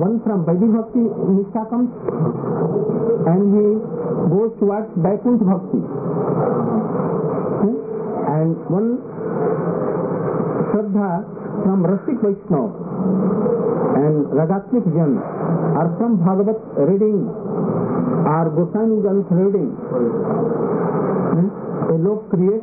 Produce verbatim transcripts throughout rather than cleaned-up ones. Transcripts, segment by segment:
One from Vedic Bhakti, Nishtha comes, and he goes towards Vaikuntha Bhakti. Hmm? And one Shraddha from Rasik Vaishnava and Ragatmik Jan are from Bhagavat reading or Goswami Granth reading. Hmm? A log creates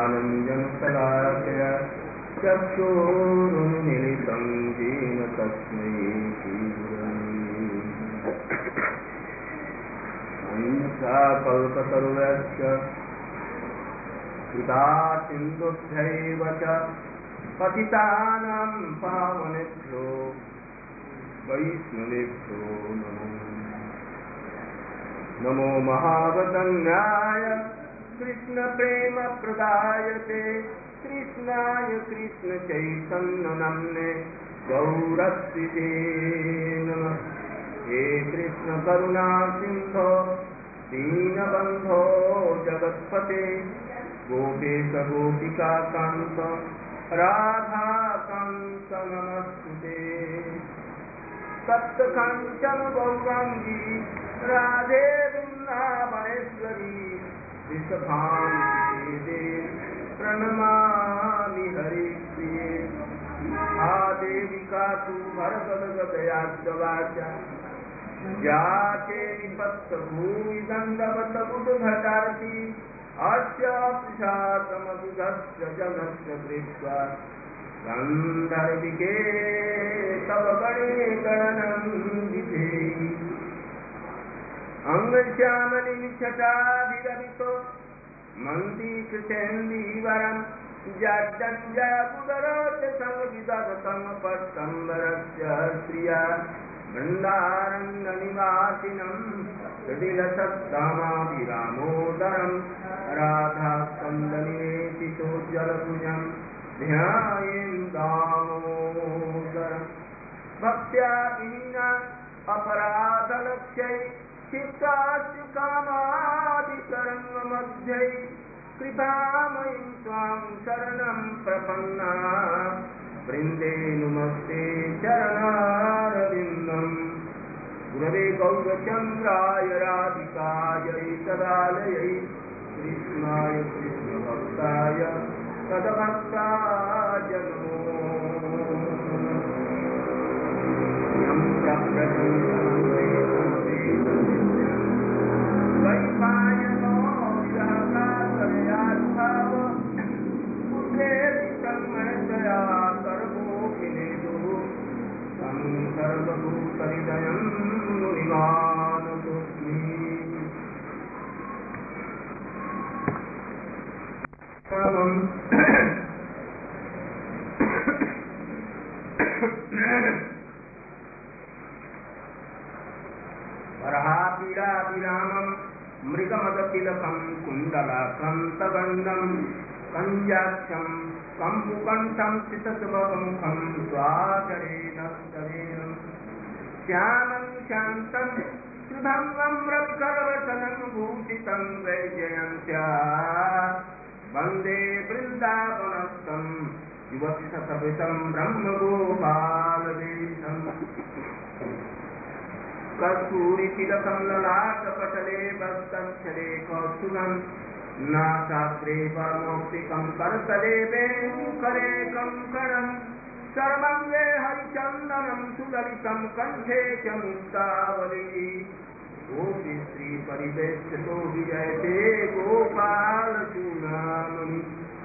ज्ञानाञ्जनशलाकया चक्षुरुन्मीलितं येन तस्मै श्रीगुरवे कल्पतरुश्च कृता सिन्धुभ्यैव च पतितानां पावनेभ्यो वैष्णवेभ्यो नमो नमो महावदन्याय कृष्णप्रेमप्रदायते कृष्णाय कृष्णचैतन्यनाम्ने गौरक्षिते नमः हे कृष्ण करुणा सिन्धो दीनबन्धो जगत्पते गोपेश गोपिका कान्त राधाकान्त नमस्तुते सप्तकाञ्चन गौराङ्गी राधे वृन्दावनेश्वरी वृषभानुसुते प्रणमामि हरिप्रिये आदेविका तु भरतगदयाच्च जाते निपत्तभूमि दण्डवत बुधघटार्ति अस्य पुषातमधुधस्य जगस्य दृष्ट्वा गन्धर्विके तव गणे गणनन्दिते अंगश्यामलिनिच्छटाभिरवितो मन्दीकृतेन्दीवरम् जाड्डञ्जाबुदरोच संविदगतं पट्टम्बरस्य श्रिया वृन्दारण्यनिवासिनं जटिलसत्तामाभिरामोदरं राधास्कन्दनिवेशितोज्ज्वलभुजं ध्यायेन् दामोदरम् भक्त्या विहीना अपराधलक्ष्यै चित्तास्य कामादितरङ्गमध्यै कृपामयीं त्वां शरणं प्रपन्ना वृन्दे नुमस्ते चरणारविन्दम् गुरवे गौरचन्द्राय राधिकायै तदालयै कृष्णाय कृष्णभक्ताय तद्भक्ताय नमो यं वैपायनो विरहकातरयाद्भाव पुत्रेति तन्मयतया सर्वोऽखिलेषु तं सर्वभूतहृदयं मुनिमानतोऽस्मि वरहापीडाभिरामं मृगमदतिलकं कुण्डलाकं तगण्डं कञ्जाक्षं कम्बुकण्ठं चितसुभमुखं स्वाचरेणस्तवेन श्यामं शान्तं सुभङ्गं रत्करवसनं भूषितं वैजयन्त्या वन्दे वृन्दावनस्थं युवतिशतभितं ब्रह्मगोपालदेशम् कस्तूरितिलकं ललाटपटले वस्तच्छले कौस्तुभं नासाग्रे परमौक्तिकं करतले वेणुकरे कङ्कणं सर्वङ्गे हरिचन्दनं सुललितं कण्ठे च मुक्तावली गोपीश्रीपरिवेष्टितो विजयते गोपालचूडामणि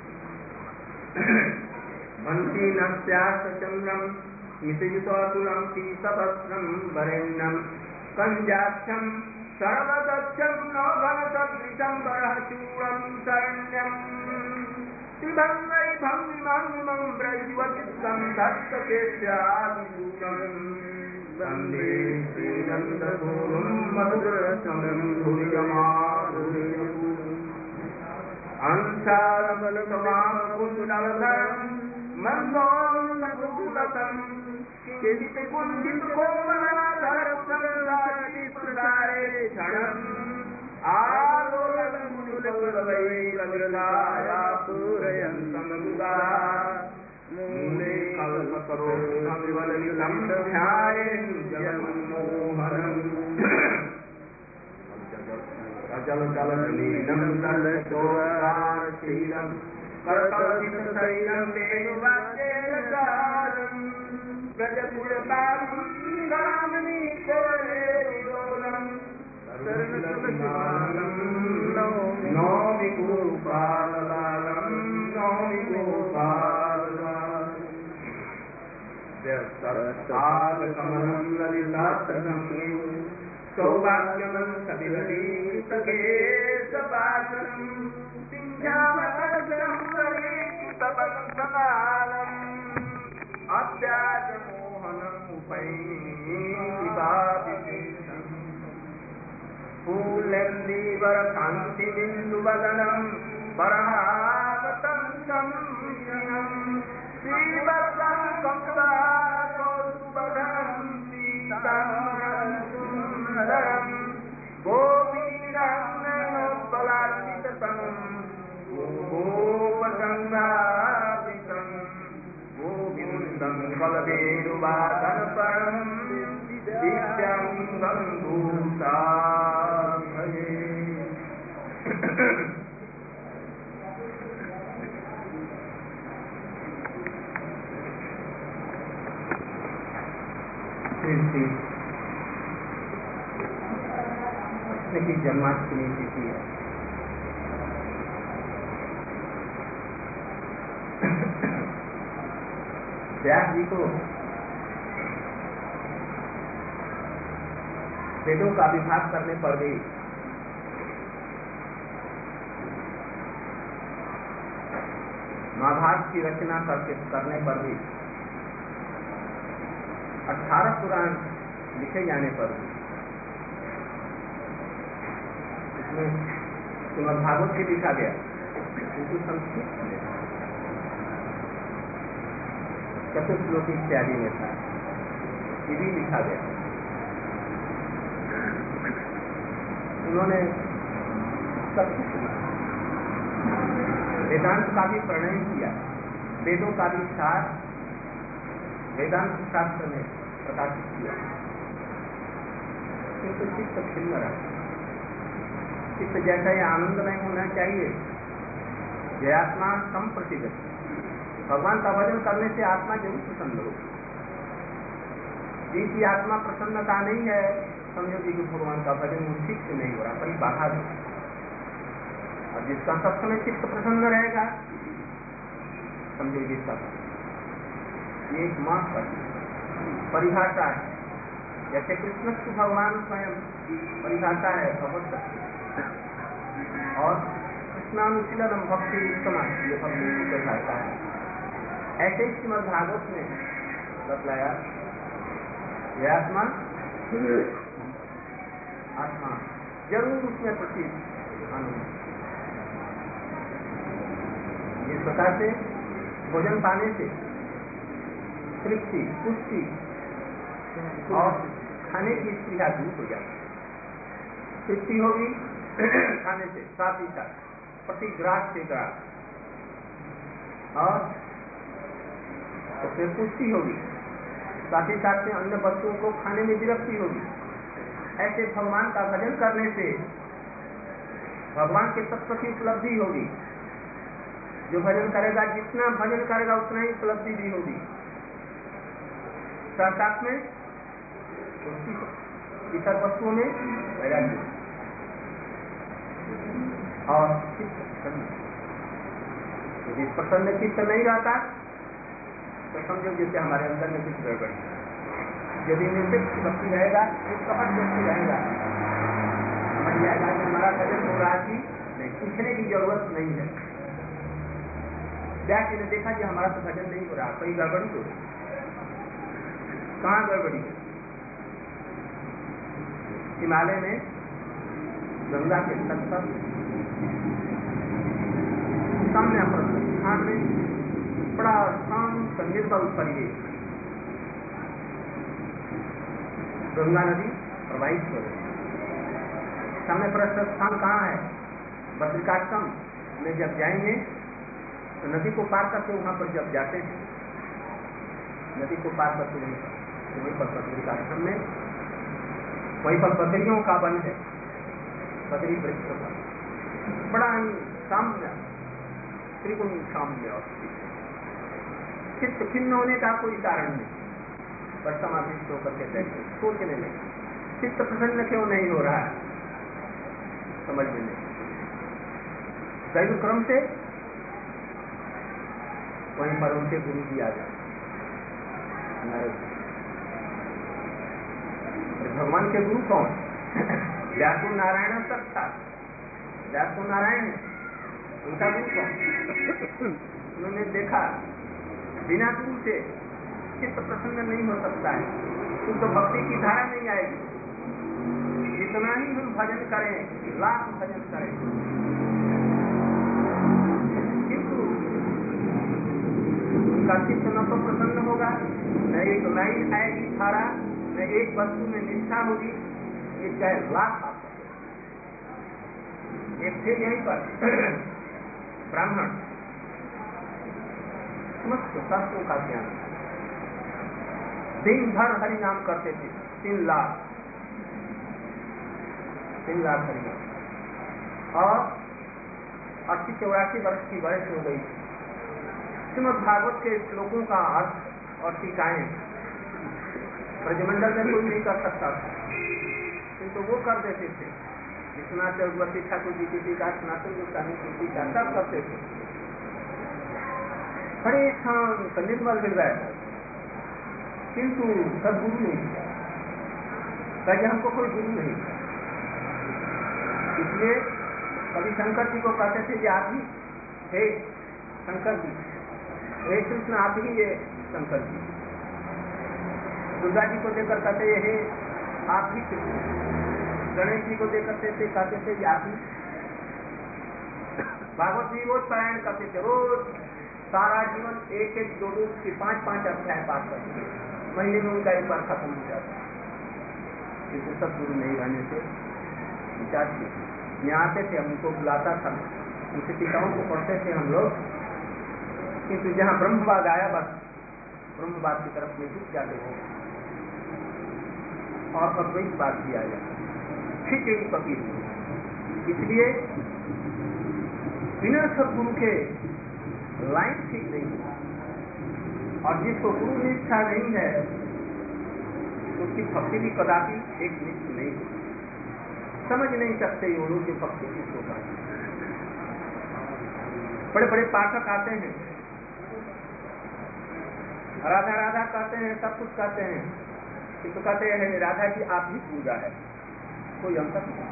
वन्तीनस्यास्तचन्द्रं स्मितयुतोऽतुलं पीतवस्त्रं वरेण्यं कञ्जाक्षं सर्वदक्षं नवघनसदृशं वरहचूडं शरण्यं त्रिभङ्गै भङ्गिमङ्गिमं प्रयुवचित्तं धत्तकेश्यादिशूलं वन्दे श्रीनन्दगुरुं मधुरसमं धुर्यमाधुर्यम् अंशारबलसमाकुण्डलधरं मन्दोन्नकुकुलतं चिन्तिकुञ्चितकोमलाधरसंसारे क्षणम् आलोलमुनिकुलवैरविरलाया पूरयन्तं मुदा मूले कल्पतरोर्भविवललितं ध्यायेन् जगन्मोहनम् अचल चल नीलम तलशोराशीलम करकलितशैलं वेणुवाद्येनसारं व्रजपुरपालं गामिनी कोलेरोलं शरणसुलसिमानं नौमि गोपाललालं कमलम ललितात्तगम्ये सौभाग्यमं सविललीतकेशपाशनं सिंहावरदं वरेतपंसमानम् अव्याजमोहनम् उपैनिवाविशेषम् फूलन्दीवरकान्तिबिन्दुवदनं वरहावतंसं श्रीवत्सं कंसुवासोत्पदं सीतामहं सुन्दरं गोपीनाथनोत्पलार्चिततनुं गोपगङ्गाभितं गोविन्दं कलवेणुवादनपरं दिव्यं गङ्गूसाभये। कृष्ण की जन्माष्टमी तिथि है। व्यास जी को वेदों का विभाग करने पर भी महाभारत की रचना करके करने पर भी अठारह पुराण लिखे जाने पर भी इसमें श्रीमद् भागवत की लिखा गया किंतु संस्कृत में चतुर्श्लोकी इत्यादि में था, ये भी लिखा गया। उन्होंने सब कुछ वेदांत का भी प्रणयन किया, वेदों का भी सार वेदांत शास्त्र में प्रकाशित किया, किंतु चित्त खिन्न रहा। चित्त जैसा ये आनंदमय होना चाहिए, जयात्मा संप्रतिगत। भगवान का भजन करने से आत्मा जरूर प्रसन्न हो। जिसकी आत्मा प्रसन्नता नहीं है, समझो कि भगवान का भजन ठीक से नहीं हो रहा, बड़ी बाधा है। और जिसका सब समय चित्त प्रसन्न रहेगा, समझो जिसका ये एक मार्ग पर परिभाषा है। जैसे कृष्ण की भगवान स्वयं परिभाषा है भगवत शक्ति, और कृष्णानुशीलनम भक्ति समाज ये भक्ति की परिभाषा है। ऐसे ही श्रीमद् भागवत में बतलाया ये आत्मा आत्मा जरूर उसमें प्रति आनंद। इस प्रकार से भोजन पाने से तृप्ति, पुष्टि और खाने की स्पृहा दूर हो जाती। तृप्ति होगी खाने से, साथ ही साथ प्रतिग्राह से ग्राह, और तो फिर पुष्टि होगी, साथ ही साथ में अन्य वस्तुओं को खाने में विरक्ति होगी। ऐसे भगवान का भजन करने से भगवान के तत्व की उपलब्धि होगी। जो भजन करेगा, जितना भजन करेगा उतना ही उपलब्धि भी होगी। साथ में इतर वस्तुओं में वैराग्य और चित्त प्रसन्न। यदि प्रसन्न चित्त नहीं रहता तो समझो जैसे हमारे अंदर में कुछ गड़बड़ है। यदि निर्दिष्ट व्यक्ति रहेगा, निष्कपट व्यक्ति रहेगा, समझ जाएगा कि हमारा भजन हो रहा कि नहीं, पूछने की जरूरत नहीं है। व्यास जी ने देखा कि हमारा तो भजन नहीं हो रहा, कोई गड़बड़ी हो रही। कहाँ गड़बड़ी? हिमालय में गंगा के तट पर सामने स्थान में बड़ा शांत निर्मल परिवेश, गंगा नदी प्रवाहित हो रही। सामने प्रस्थ स्थान कहाँ है? बद्रिकाश्रम में जब जाएंगे तो नदी को पार करके वहां पर जब जाते हैं, नदी को पार करके वहीं पर वहीं पर बद्रिकाश्रम में, वहीं पर बदरियों का वन है, बदरी वृक्ष पर बड़ा ही साम्य, त्रिगुण साम्य। चित्त खिन्न होने का कोई कारण नहीं, पर समाधिस्थ होकर के बैठे सोचने लगे, चित्त प्रसन्न क्यों नहीं हो रहा है, समझने लगे। दैव क्रम से वहीं पर उनके गुरु जी आ गए, नारद। भगवान के गुरु कौन? व्यासो नारायण सत्ता, व्यासो नारायण है, उनका गुरु कौन? उन्होंने देखा बिना गुरु से चित्त प्रसन्न नहीं हो सकता है, शुद्ध तो भक्ति की धारा नहीं आएगी। जितना ही हम भजन करें, लाख भजन करें, किंतु उनका चित्त न तो प्रसन्न होगा, न एक लाइन आएगी धारा, न एक वस्तु में निष्ठा होगी। ये चाहे लाख आप एक थे यहीं पर ब्राह्मण, समस्त शास्त्रों का ज्ञान, दिन भर हरि नाम करते थे, तीन लाख तीन लाख हरि नाम, और अस्सी चौरासी वर्ष की वयस हो गई। श्रीमद् भागवत के श्लोकों का अर्थ और टीकाएं ब्रजमंडल में कोई नहीं कर सकता था, किंतु तो वो कर देते थे। विश्वनाथ चक्रवर्ती ठाकुर जी की टीका, सनातन गोस्वामी की टीका, सब करते थे। बड़े शांत निर्मल हृदय, किंतु सदगुरु नहीं था, कहे हमको कोई गुरु नहीं। इसलिए कभी शंकर जी को कहते थे कि आप ही हे शंकर जी, हे कृष्ण आप ही ये शंकर जी। दुर्गा जी को देकर कहते हे आप ही कृष्ण। गणेश जी को देकर कहते थे आप ही। भागवत जी रोज पारायण करते थे, रोज सारा जीवन एक एक दो दो की पांच पांच अध्याय पाठ करते थे, महीने में उनका एक बार खत्म हो जाता। किंतु सदगुरु नहीं रहने से विचार यहाँ आते थे, हम उनको बुलाता था, उनसे टीकाओं को पढ़ते थे हम लोग, किंतु जहाँ ब्रह्मवाद आया बस ब्रह्मवाद की तरफ में झुक जाते थे और अद्वैत बात भी आया, ठीक यही पकी हुई। इसलिए बिना सदगुरु के लाइन ठीक नहीं है, और जिसको गुरु निष्ठा नहीं है उसकी भक्ति भी कदापि एक निष्ठ नहीं है। समझ नहीं सकते ये लोग की भक्ति किसको कहते। बड़े बड़े पाठक आते हैं, राधा राधा कहते हैं, सब कुछ कहते हैं, किंतु कहते हैं राधा की आप ही पूजा है, कोई अंतर नहीं।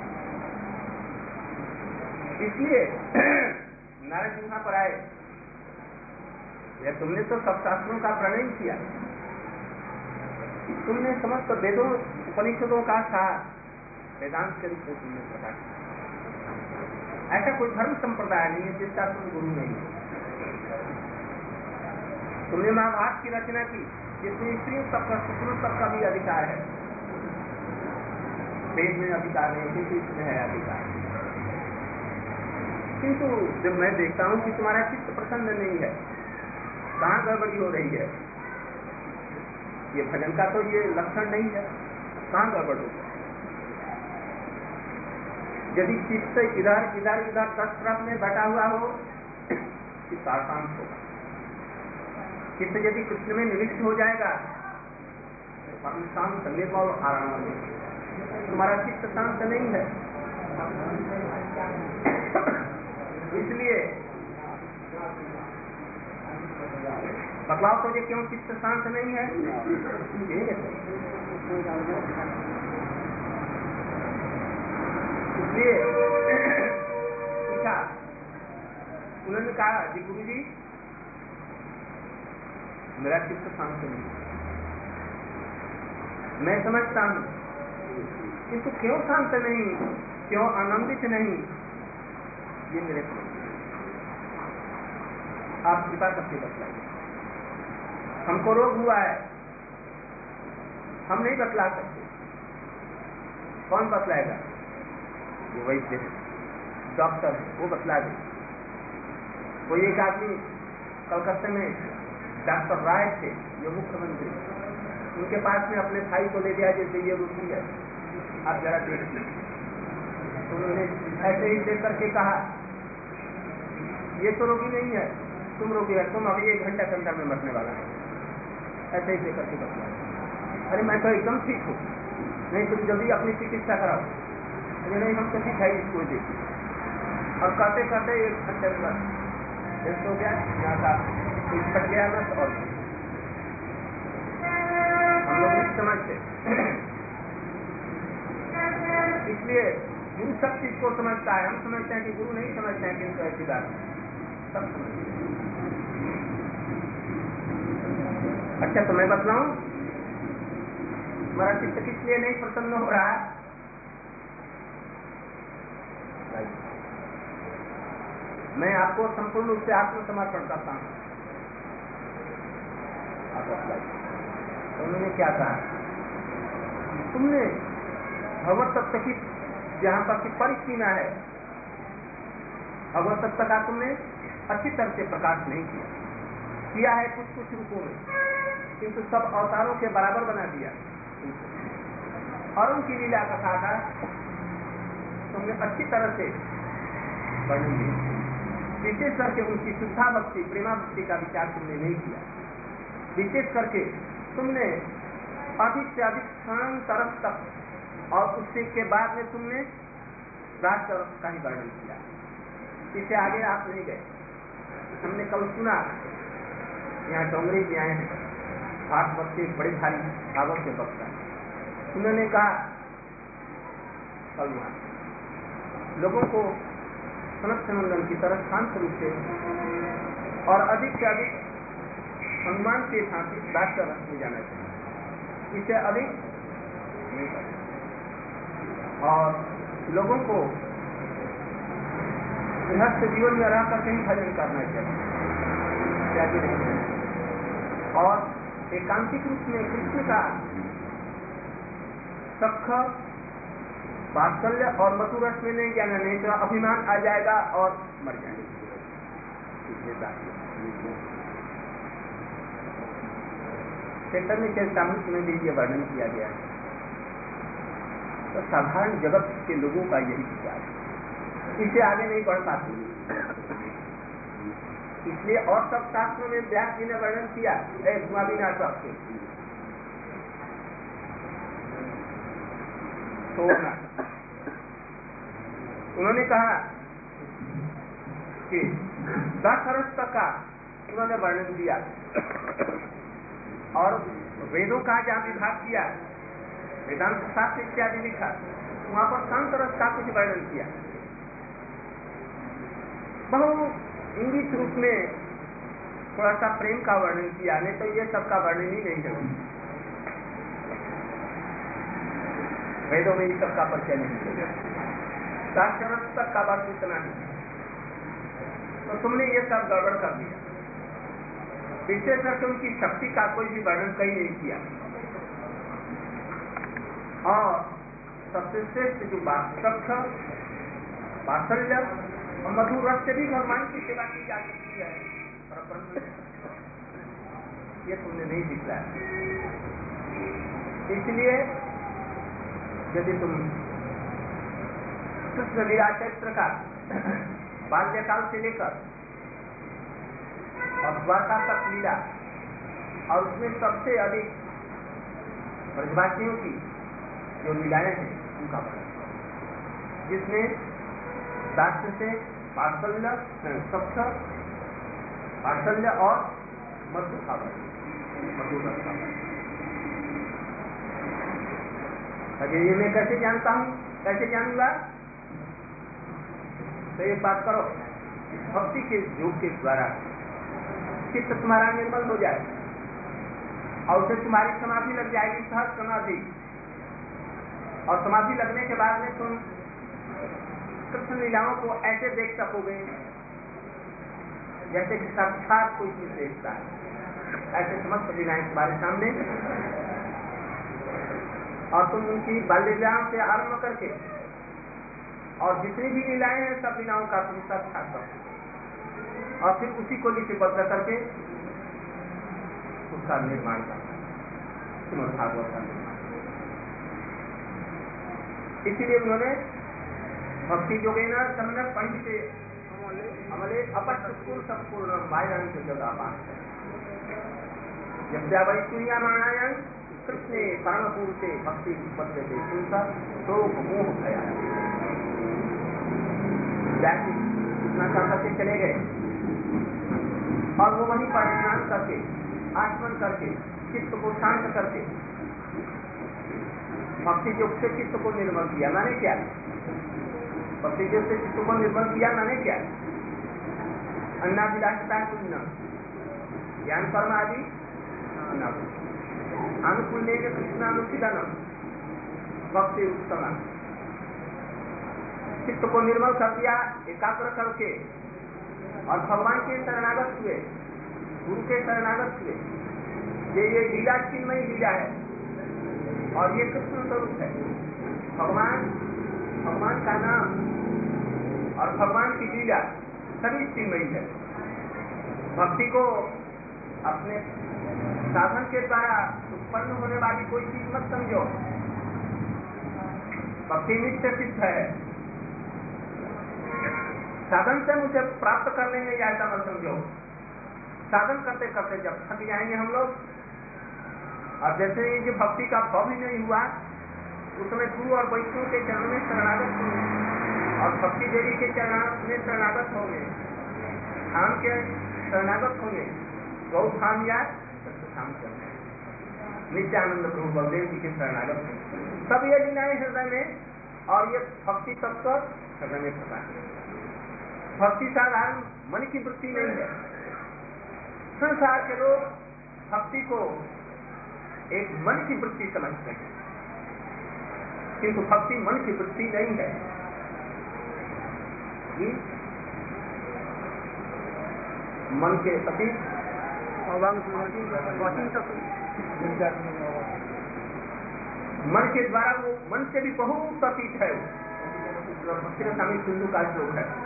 इसलिए नारद जी वहां पर आए, तुमने तो सब शास्त्रों का प्रणयन किया, तुमने समस्त वेदों उपनिषदों का सार वेदांत के रूप में तुमने प्रकाश किया। ऐसा कोई धर्म संप्रदाय नहीं है जिसका तुम गुरु नहीं है। तुमने महाभारत की रचना की, जिसमें स्त्रियों सबका पुरुषों सबका भी अधिकार है, वेद में अधिकार नहीं, किसी इसमें है अधिकार। किंतु जब मैं देखता हूं कि तुम्हारा चित्त प्रसन्न नहीं है, कहां गड़बड़ी हो रही है, ये भजन का तो ये लक्षण नहीं है, कहां गड़बड़ हो? यदि चित्त इधर इधर इधर दस तरफ में बटा हुआ हो कि शांत होगा। चित्त यदि कृष्ण में निविष्ट हो जाएगा तो शांत निर्मल और आराम में। तुम्हारा चित्त शांत नहीं है, इसलिए बतलाव तो ये क्यों चित्त शांत नहीं है। इसलिए पूछा, उन्होंने कहा जी गुरु जी मेरा चित्त शांत नहीं, मैं समझता हूं, किंतु क्यों शांत नहीं, क्यों आनंदित नहीं, ये मेरे को आप कृपा करके बतलाइए। हमको रोग हुआ है, हम नहीं बतला सकते, कौन बतलाएगा? ये वैद्य है, डॉक्टर है, वो बतला दे। कोई एक आदमी कलकत्ते में डॉक्टर राय थे, ये मुख्यमंत्री, उनके पास में अपने भाई को ले गया, जैसे ये रोगी है आप जरा देखिए। तो उन्होंने ऐसे ही देख करके कहा ये तो रोगी नहीं है, तुम रोगी है, तुम अभी एक घंटे के अंदर में मरने वाला है। ऐसे ही देख करके बतलाया। अरे मैं तो एकदम ठीक हूँ, नहीं तुम जल्दी अपनी चिकित्सा कराओ। अरे नहीं हम तो ठीक है, इसको देखिए। और कहते कहते एक घंटे में टेस्ट हो गया, यहाँ का फट गया बस। और हम लोग नहीं समझते, इसलिए गुरु सब चीज को समझता है। हम समझते हैं कि गुरु नहीं समझते हैं, किंतु ऐसी बात सब समझते हैं। अच्छा, तो मैं बतलाऊं हमारा चित्त किस लिए नहीं प्रसन्न हो रहा है? मैं आपको संपूर्ण रूप से आत्मसमर्पण करता हूं। तो उन्होंने क्या कहा, तुमने भगवत तत्व की जहां तक की परिसीमा है, भगवत तत्व का तुमने अच्छी तरह से प्रकाश नहीं किया किया है कुछ कुछ रूपों में, किंतु सब अवतारों के बराबर बना दिया और उनकी लीला कथा का तुमने अच्छी तरह से वर्णन नहीं, विशेष करके उनकी शुद्धा भक्ति प्रेमा भक्ति का विचार तुमने नहीं किया। विशेष करके तुमने अधिक से अधिक क्षण तरफ तक और उससे के बाद में तुमने राज तरफ का ही वर्णन किया। इससे आगे आप नहीं गए। हमने कल सुना, यहाँ डोंगरी भी आए हैं, आठ बच्चे बड़े भारी भागवत के वक्ता, उन्होंने कहा कल वहां लोगों को सनत नंदन की तरह शांत रूप से और अधिक से अधिक हनुमान के साथ राज तरफ में जाना चाहिए, इससे अधिक नहीं करना। और लोगों को गृहस्थ जीवन में रह करके ही भजन करना चाहिए, त्यागी नहीं। और एकांतिक रूप में कृष्ण का सख वात्सल्य और मधुर रस में नहीं जाना, नहीं तो अभिमान आ जाएगा और मर जाएंगे। चैतन्य चरितामृत में भी ये वर्णन किया गया है। तो साधारण जगत के लोगों का यही विचार है, इससे आगे नहीं बढ़ पाते। इसलिए और सब शास्त्रों में व्यास जी ने वर्णन किया धुआं सबके छोड़ना। उन्होंने कहा कि दस वर्ष तक का उन्होंने वर्णन दिया और वेदों का जहाँ विभाग किया, वेदांत शास्त्र इत्यादि लिखा, वहां पर शांत रस का कुछ वर्णन किया। बहु इंगित रूप में थोड़ा सा प्रेम का वर्णन किया, नहीं तो ये सब का वर्णन ही नहीं है। वेदों में इन सब का परिचय नहीं है, शास्त्र रस तक का बस इतना ही। तो तुमने ये सब गड़बड़ कर दिया। विशेष करके उनकी शक्ति का कोई भी वर्णन कहीं नहीं किया। और सबसे श्रेष्ठ जो बात सख वात्सल्य और मधुर रस से भी भगवान की सेवा की जा सकती है, ये तुमने नहीं दिखलाया। इसलिए यदि तुम कृष्ण लीला चरित्र का बाल्यकाल से लेकर और द्वारका तक लीला, और उसमें सबसे अधिक ब्रजवासियों की जो लीलाएं हैं उनका वर्णन, जिसमें दास्य से वात्सल्य सख्त वात्सल्य और मधुर का वर्णन, मधुर रस का वर्णन। ये मैं कैसे जानता हूँ, कैसे जानूंगा? तो एक बात करो, भक्ति के योग के द्वारा चित्त तुम्हारा निर्मल हो जाए और उसे तुम्हारी समाधि लग जाएगी, सहज समाधि। और समाधि लगने के बाद में तुम कृष्ण लीलाओं को ऐसे देख सकोगे जैसे कि साक्षात कोई चीज देखता है। ऐसे समस्त लीलाएं तुम्हारे सामने, और तुम उनकी बाल लीलाओं से आरंभ करके और जितनी भी लीलाएं हैं सब लीलाओं का तुम साक्षात करो, और फिर उसी को लिपिबद्ध करके उसका निर्माण करना, श्रीमद् भागवत का निर्माण। इसीलिए उन्होंने भक्ति योगेन सम्यक् पंडिते अमले अपस्फुर संपूर्ण वायरंत जगह जब वै सूर्यमाणायन कृष्णे परम पुरुषे भक्ति उत्पत्ति चिंता तो मोह भया। इतना कर करके चले गए और वो वहीं पर स्नान करके आचमन करके चित्त को शांत करके भक्ति योग से चित्त को निर्मल किया माने क्या? भक्ति योग से चित्त को निर्मल किया माने क्या? अन्नाभिलाषिता शून्य ज्ञान कर्म आदि अनुकूल कृष्णानुशीलन भक्ति उत्तम चित्त को निर्मल कर दिया एकाग्र करके और भगवान के शरणागत हुए, गुरु के शरणागत हुए। ये ये लीला चिन्मयी लीला है और ये कृष्ण स्वरूप है। भगवान भगवान का नाम और भगवान की लीला सभी चिन्मयी है। भक्ति को अपने साधन के द्वारा उत्पन्न होने वाली कोई चीज मत समझो। भक्ति नित्य सिद्ध है। साधन से मुझे प्राप्त कर लेंगे या ऐसा मत समझो। साधन करते करते जब थक जाएंगे हम लोग, और जैसे ये भक्ति का भाव ही नहीं हुआ, उसमें गुरु और वैष्णव के चरण में शरणागत होंगे और भक्ति देवी के चरण में शरणागत होंगे, धाम के शरणागत होंगे, गौ धाम या धाम चलते नित्यानंद प्रभु बलदेव जी के शरणागत होंगे। सब ये लीलाएं हृदय में और ये भक्ति तत्व हृदय में पता है। भक्ति साधारण मन की वृत्ति नहीं है। संसार के लोग भक्ति को एक मन की वृत्ति समझते हैं, किंतु भक्ति मन की वृत्ति नहीं है। ये मन के अतीत मन के द्वारा वो मन से भी बहुत अतीत है। भक्ति स्वामी सिंधु का श्लोक है।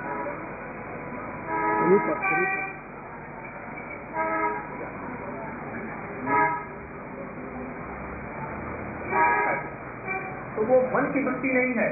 तो वो मन की वृत्ति नहीं है।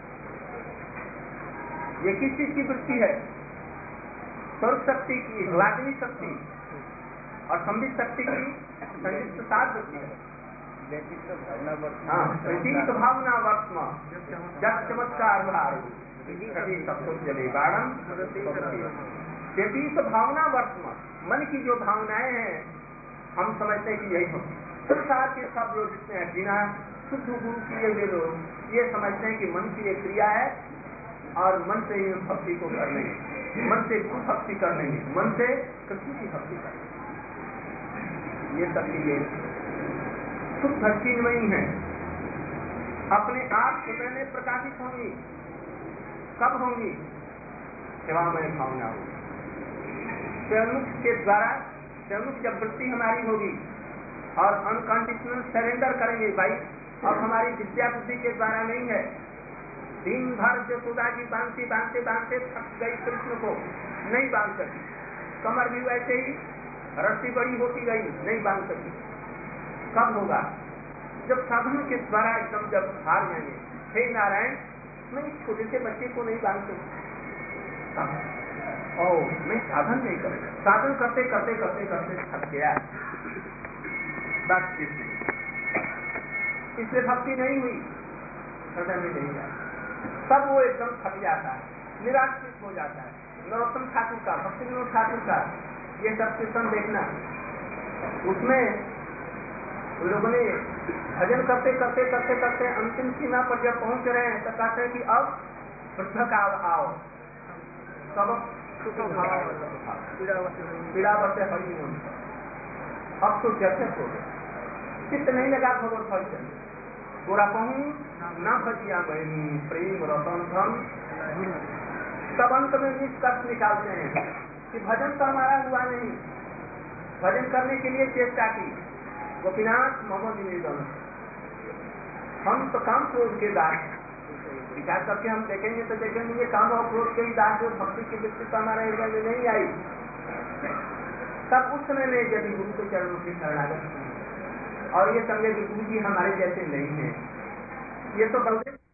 ये किस चीज की वृत्ति है? स्वर्ग शक्ति की, हलाग्नि शक्ति और संबित शक्ति की संयुक्त सात वृत्ति है। हाँ, प्रतीक भावना वर्तमा जब चमत्कार भारू जले बाणम प्रतीक भावना वर्तमा। मन की जो भावनाएं हैं हम समझते हैं कि यही हम संसार के सब लोग जितने हैं बिना शुद्ध गुरु किए हुए लोग ये समझते हैं कि मन की एक क्रिया है और मन से ही भक्ति को कर लेंगे, मन से गुरु भक्ति कर लेंगे, मन से कृष्ण की भक्ति कर लेंगे। ये सब चीजें शुद्ध चिन्मयी है, अपने आप हृदय में प्रकाशित होंगी। कब होंगी? सेवामय भावना होगी। स्वयंमुख के द्वारा स्वयंमुख जब वृत्ति हमारी होगी और अनकंडीशनल सरेंडर करेंगे, भाई अब हमारी विद्या बुद्धि के द्वारा नहीं है। दिन भर जो खुदा की बांधते बांधते बांधते थक गई, कृष्ण को नहीं बांध सकी, कमर भी वैसे ही रस्सी बड़ी होती गई, नहीं बांध सकी। कब होगा? जब साधन के द्वारा एकदम जब हार जाएंगे, हे नारायण मैं इस छोटे से बच्चे को नहीं बांध सकता, ओ मैं साधन नहीं करूंगा। साधन करते करते करते करते थक गया, बस इसलिए भक्ति नहीं हुई, हृदय में नहीं जाती। तब वो एकदम थक जाता है, निराश्रित हो जाता है। नरोत्तम ठाकुर का, भक्ति विनोद ठाकुर का ये सब कीर्तन देखना, उसमें लोगों ने भजन करते करते करते करते अंतिम सीमा पर जब पहुंच रहे हैं तो कहते हैं कि अब पृथक आओ, सब पीड़ावत हरि हों। अब तो जर्जर हो गए, चित्त नहीं लगा भगवत भजन। गोरा कहूँ न भजिया बहनी प्रेम रतन धन। तब अंत में निष्कर्ष निकालते हैं कि भजन तो हमारा हुआ नहीं, भजन करने के लिए चेष्टा की, गोपीनाथ मोहम्मद निवेदन, हम तो काम क्रोध के दास। विचार करके हम देखेंगे तो देखेंगे ये काम और क्रोध के ही दास जो भक्ति की वृत्ति तो हमारे हृदय में नहीं आई। तब उस समय में यदि गुरु के चरणों की शरणागत और ये समझे कि गुरु जी हमारे जैसे नहीं है, ये तो बलदेव